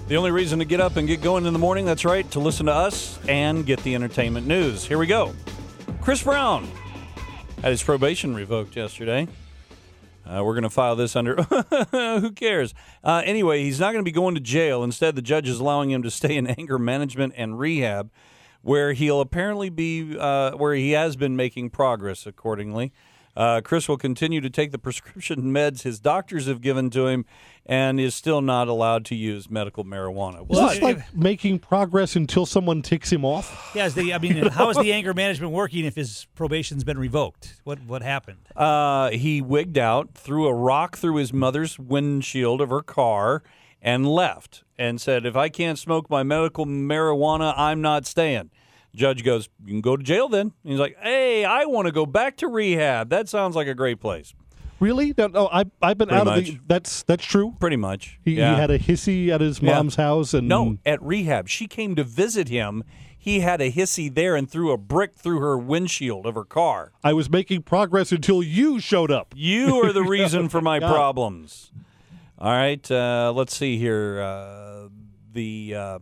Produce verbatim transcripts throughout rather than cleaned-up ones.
The only reason to get up and get going in the morning, that's right, to listen to us and get the entertainment news. Here we go. Chris Brown had his probation revoked yesterday. Uh, we're going to file this under, who cares? Uh, anyway, he's not going to be going to jail. Instead, the judge is allowing him to stay in anger management and rehab, where he'll apparently be, uh, where he has been making progress accordingly. Uh, Chris will continue to take the prescription meds his doctors have given to him and is still not allowed to use medical marijuana. Well, is this like making progress until someone ticks him off? Yeah, is the, I mean, how is the anger management working if his probation's been revoked? What what happened? Uh, he wigged out, threw a rock through his mother's windshield of her car, and left and said, if I can't smoke my medical marijuana, I'm not staying. Judge goes, you can go to jail then. And he's like, hey, I want to go back to rehab. That sounds like a great place. Really? No, no I, I've been Pretty out much. of the... That's that's true? Pretty much. He, yeah. he had a hissy at his mom's yeah. house? and No, at rehab. She came to visit him. He had a hissy there and threw a brick through her windshield of her car. I was making progress until you showed up. You are the reason for my problems. All right, uh, let's see here. Uh, the uh,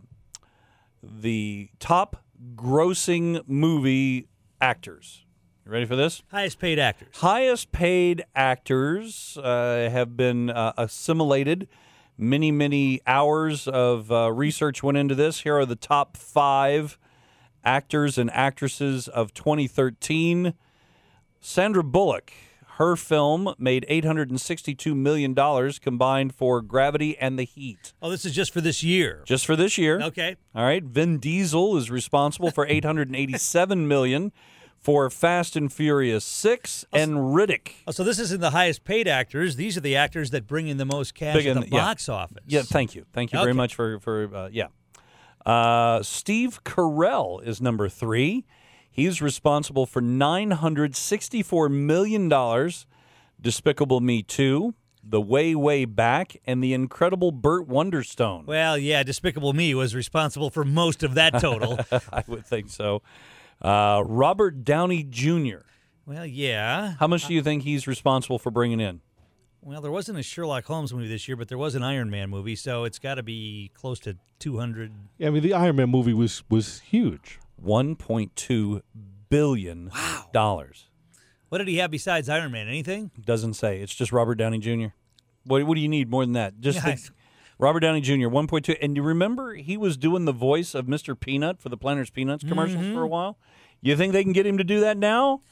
the top grossing movie actors. You ready for this? Highest paid actors. Highest paid actors uh, have been uh, assimilated. Many, many hours of uh, research went into this. Here are the top five actors and actresses of twenty thirteen. Sandra Bullock. Her film made eight hundred sixty-two million dollars combined for Gravity and The Heat. Oh, this is just for this year. Just for this year. Okay. All right. Vin Diesel is responsible for eight hundred eighty-seven million dollars for Fast and Furious six and Riddick. Oh, so this isn't the highest paid actors. These are the actors that bring in the most cash Big at the in- yeah. box office. Yeah, thank you. Thank you very Okay. much for, for uh, yeah. Uh, Steve Carell is number three. He's responsible for nine hundred sixty-four million dollars. Despicable Me two, The Way, Way Back, and The Incredible Burt Wonderstone. Well, yeah, Despicable Me was responsible for most of that total. I would think so. Uh, Robert Downey Junior Well, yeah. How much do you think he's responsible for bringing in? Well, there wasn't a Sherlock Holmes movie this year, but there was an Iron Man movie, so it's got to be close to two hundred. Yeah, I mean, the Iron Man movie was, was huge. one point two billion dollars. What did he have besides Iron Man? Anything? Doesn't say. It's just Robert Downey Junior What, what do you need more than that? Just Yeah, the, Robert Downey Junior one point two. And you remember he was doing the voice of Mister Peanut for the Planters Peanuts commercials Mm-hmm. for a while? You think they can get him to do that now?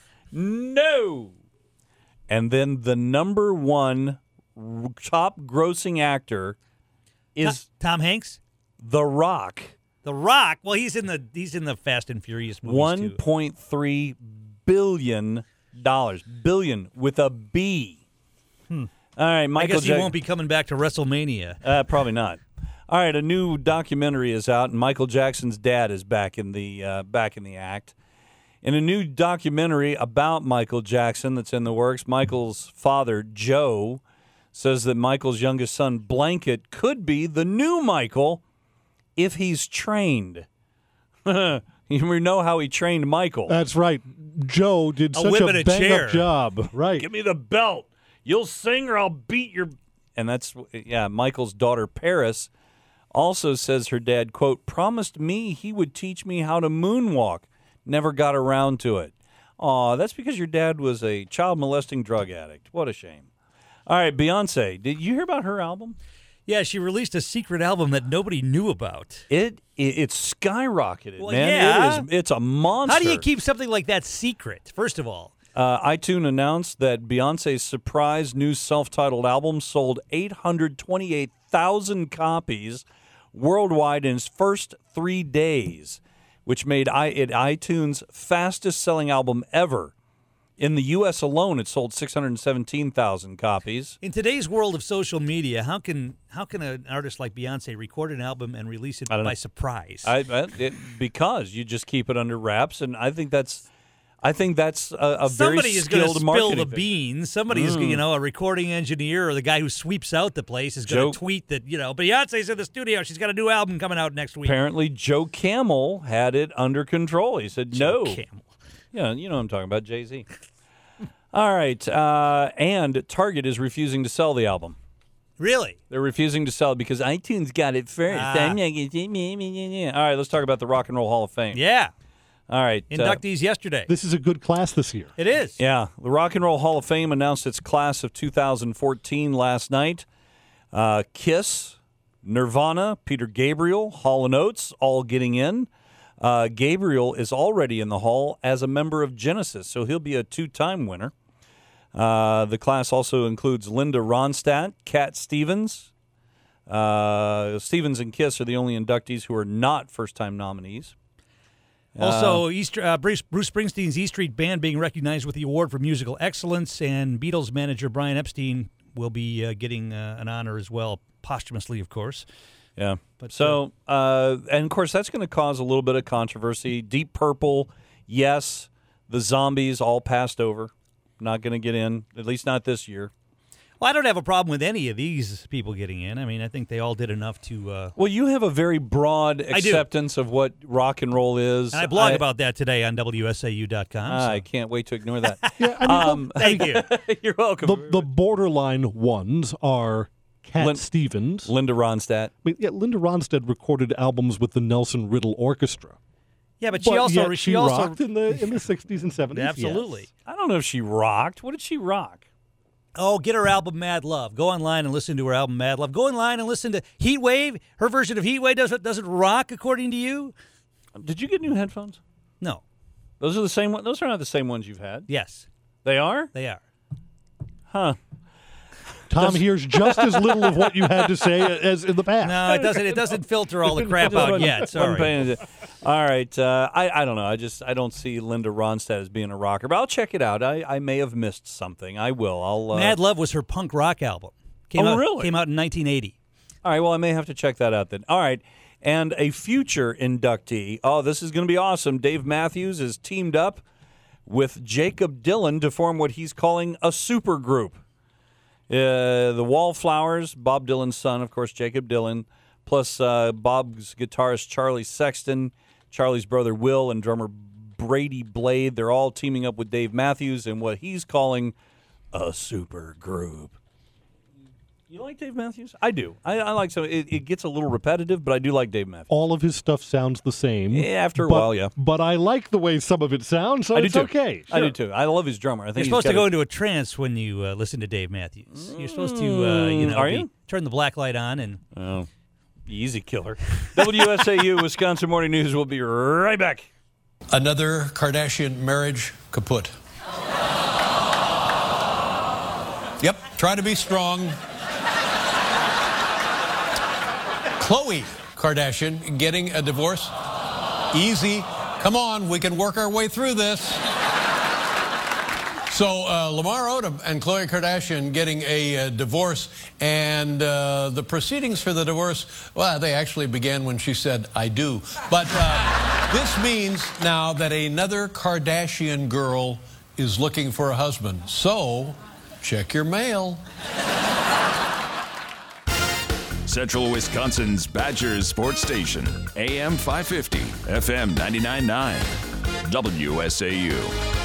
No. And then the number one r- top grossing actor is Tom Hanks? The Rock. The Rock? Well, he's in the he's in the Fast and Furious movies one too. point three billion dollars. Billion with a B. Hmm. All right, I Michael guess he Jack- won't be coming back to WrestleMania. Uh, probably not. All right, a new documentary is out, and Michael Jackson's dad is back in the uh, back in the act. In a new documentary about Michael Jackson that's in the works, Michael's father, Joe, says that Michael's youngest son, Blanket, could be the new Michael if he's trained. You know how he trained Michael. That's right. Joe did A such whip a and a bang-up chair. job. Right. Give me the belt. You'll sing or I'll beat your... And that's, yeah, Michael's daughter, Paris, also says her dad, quote, promised me he would teach me how to moonwalk. Never got around to it. Aw, that's because your dad was a child-molesting drug addict. What a shame. All right, Beyonce, did you hear about her album? Yeah, she released a secret album that nobody knew about. It, it It's skyrocketed, Well, man. yeah. It is, it's a monster. How do you keep something like that secret, first of all? Uh, iTunes announced that Beyonce's surprise new self-titled album sold eight hundred twenty-eight thousand copies worldwide in its first three days, which made I- it iTunes' fastest-selling album ever. In the U S alone, it sold six hundred seventeen thousand copies. In today's world of social media, how can how can an artist like Beyonce record an album and release it I don't by know. surprise? I, I, it, because you just keep it under wraps, and I think that's, I think that's a, a very Somebody is going to skilled spill marketing the thing. beans. Somebody is, you know, a recording engineer or the guy who sweeps out the place is going Joe- to tweet that, you know, Beyonce's in the studio. She's got a new album coming out next week. Apparently, Joe Camel had it under control. He said, Joe no. Camel. Yeah, you know what I'm talking about, Jay-Z. All right, uh, and Target is refusing to sell the album. Really? They're refusing to sell it because iTunes got it first. Ah. I'm not gonna- All right, let's talk about the Rock and Roll Hall of Fame. Yeah. All right. uh, Inductees yesterday. This is a good class this year. It is. Yeah, the Rock and Roll Hall of Fame announced its class of two thousand fourteen last night. Uh, Kiss, Nirvana, Peter Gabriel, Hall and Oates, all getting in. Uh, Gabriel is already in the Hall as a member of Genesis, so he'll be a two-time winner. Uh, the class also includes Linda Ronstadt, Cat Stevens. Uh, Stevens and Kiss are the only inductees who are not first-time nominees. Also, East, uh, Bruce, Bruce Springsteen's E Street Band being recognized with the award for musical excellence, and Beatles manager Brian Epstein will be uh, getting uh, an honor as well, posthumously, of course. Yeah. But, so, uh, and of course, that's going to cause a little bit of controversy. Deep Purple, yes. The Zombies all passed over. Not going to get in, at least not this year. Well, I don't have a problem with any of these people getting in. I mean, I think they all did enough to. Uh, Well, you have a very broad acceptance of what rock and roll is. and I blog I, about that today on W S A U dot com. I So. can't wait to ignore that. Yeah, I mean, um, Thank you. You're welcome. the, the borderline ones are Cat Lin- Stevens. Linda Ronstadt. I mean, yeah, Linda Ronstadt recorded albums with the Nelson Riddle Orchestra. Yeah, but she But also yet she, she also rocked in the in the sixties and seventies. absolutely. yes. I don't know if she rocked. What did she rock? Oh, get her album Mad Love. Go online and listen to her album Mad Love. Go online and listen to Heat Wave. Her version of Heat Wave doesn't doesn't rock according to you? Did you get new headphones? No. Those are the same one. Those are not the same ones you've had. Yes, They are? they are. Huh. Tom hears just as little of what you had to say as in the past. No, it doesn't. It doesn't filter all the crap I just out wasn't- yet. wasn't Sorry. paying attention. All right. Uh, I, I don't know. I just I don't see Linda Ronstadt as being a rocker, but I'll check it out. I, I may have missed something. I will. I'll. Uh, Mad Love was her punk rock album. Came Oh, out, really? Came out in nineteen eighty. All right. Well, I may have to check that out then. All right. And a future inductee. Oh, this is going to be awesome. Dave Matthews is teamed up with Jacob Dylan to form what he's calling a super group. Uh, the Wallflowers, Bob Dylan's son, of course, Jacob Dylan, plus uh, Bob's guitarist Charlie Sexton, Charlie's brother Will, and drummer Brady Blade. They're all teaming up with Dave Matthews in what he's calling a super group. You like Dave Matthews? I do. I, I like some. It, it gets a little repetitive, but I do like Dave Matthews. All of his stuff sounds the same. Yeah, after a but, while, yeah. But I like the way some of it sounds, so I do it's too. okay. I do Sure. too. I love his drummer. I think You're he's supposed to got go a- into a trance when you uh, listen to Dave Matthews. You're supposed to, uh, you know, Are be- you? turn the black light on and. Oh, easy killer. W S A U Wisconsin Morning News will be right back. Another Kardashian marriage kaput. Yep, try to be strong. Khloe Kardashian getting a divorce. Easy. Come on, we can work our way through this. So uh, Lamar Odom and Khloe Kardashian getting a uh, divorce, and uh, the proceedings for the divorce, well, they actually began when she said, I do. But uh, this means now that another Kardashian girl is looking for a husband. So check your mail. Central Wisconsin's Badgers Sports Station, A M five fifty, F M ninety-nine point nine, W S A U.